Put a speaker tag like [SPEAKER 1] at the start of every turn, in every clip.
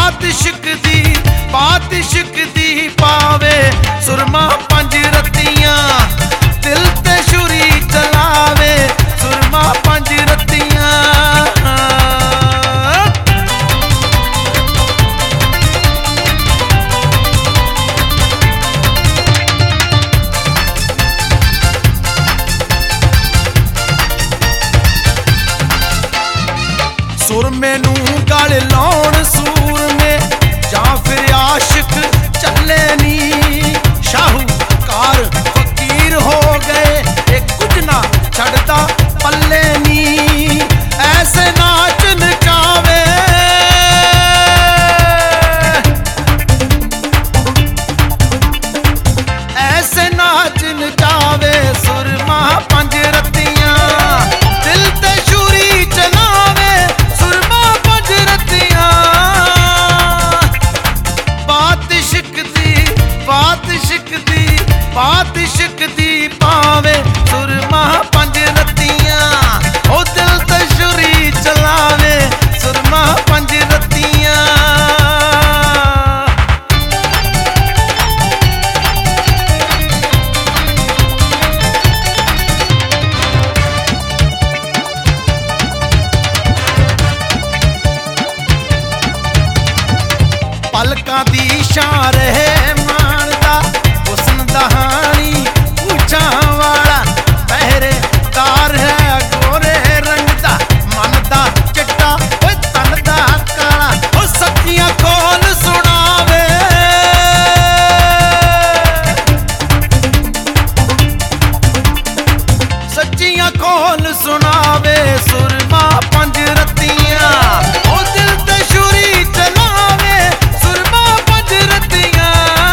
[SPEAKER 1] बात इश्क दी पावे सुरमा पंज रत्तियां दिल ते छुरी चलावे सुरमा पंज रत्तियां सुरमे नू गल लाउण सूरमे जां फिर आशिक चले नी शाहूकार फकीर हो गए एक कुछ ना छड़दा पल्ले नी ऐसे नाच नचावे ऐसे नाच नचावे सुरमा पंज रत्तियां दिल ते छुरी चलावे सुरमा पंज रत्तियां बात इश्क दी पावे सुरमा पंज रत्तियां ओ दिल ते छुरी चलावे सुरमा पंज रत्तियां पलकां दी शान है मानदा हुस्न दहानी पूछां वाला पहरेदार है गोरे रंग दा मन दा चिट्टा ओए तन दा काला ओ सच्चियां खोल सुनावे सच्चियां खोल सुनावे सुरमा पंज रत्तियां ओ दिल ते छुरी चलावे सुरमा पंज रत्तियां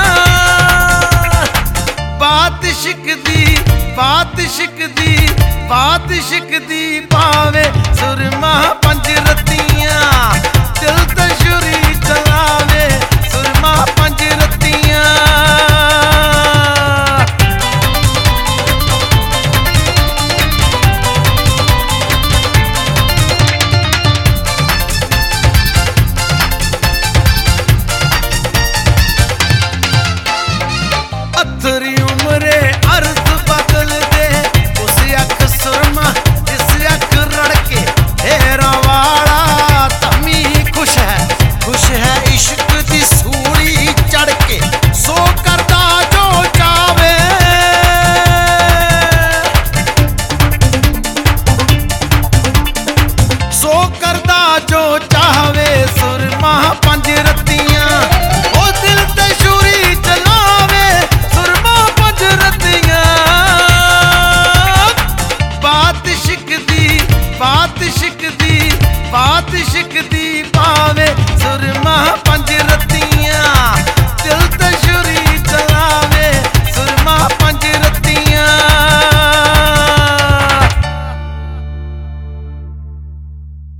[SPEAKER 1] बात इश्क दी पावे सुरमा पंज रत्तियां दिल ते छुरी चलावे सुरमा पंज रत्तियां अथरी उमरे अर्थ बदल दे उस अख सुरमा इस अख रड़के हेरा वाला तमी खुश है इश्क दी सूली चढ़ के सो करदा जो चावे सो करदा जो चावे सुरमा पंज रत्तियां ओ दिल ते छुरी चलावे सुरमा पंज रत्तियां बात इश्क दी पावे सुरमा